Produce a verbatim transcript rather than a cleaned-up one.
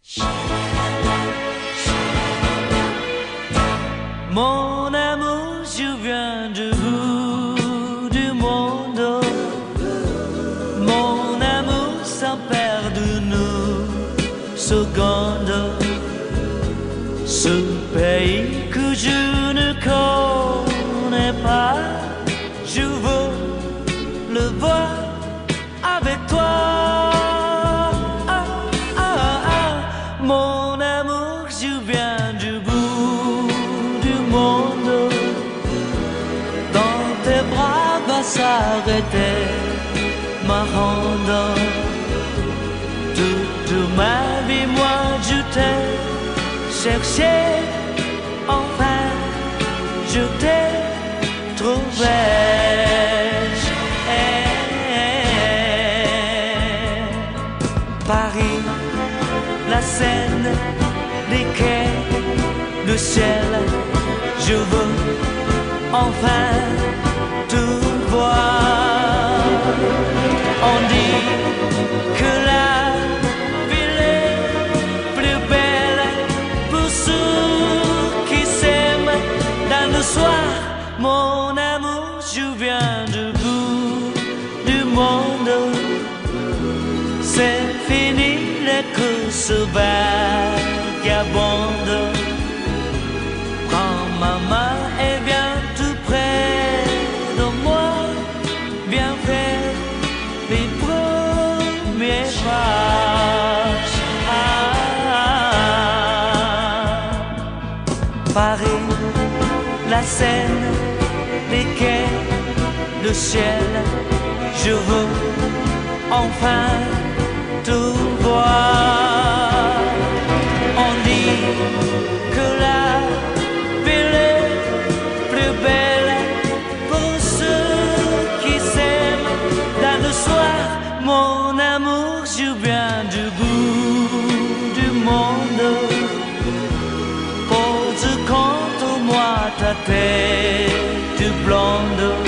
Mon amour, je viens du bout du monde. Mon amour, sans perdre nous seconde. Ce pays que je ne connais pas, je veux le voir avec toi. Ah, ah, ah. Mon amour, je viens du bout du monde. Dans tes bras va s'arrêter ma ronde. Toute ma vie, moi, je t'ai cherché. Enfin, je t'ai trouvé. Paris, la Seine, les quais, le ciel, je veux enfin tout voir. On dit que la ville est plus belle pour ceux qui s'aiment dans le soir. Mon amour, je viens du bout du monde. C'est fini les courses vagabondes. Prends ma main et viens tout près de moi. Viens faire les premiers pas. Ah, Paris, la Seine, les quais, le ciel, je veux enfin tout voir. On dit que la ville est plus belle pour ceux qui s'aiment dans le soir. Mon amour, je viens du bout du monde. Pose contre moi ta tête blonde.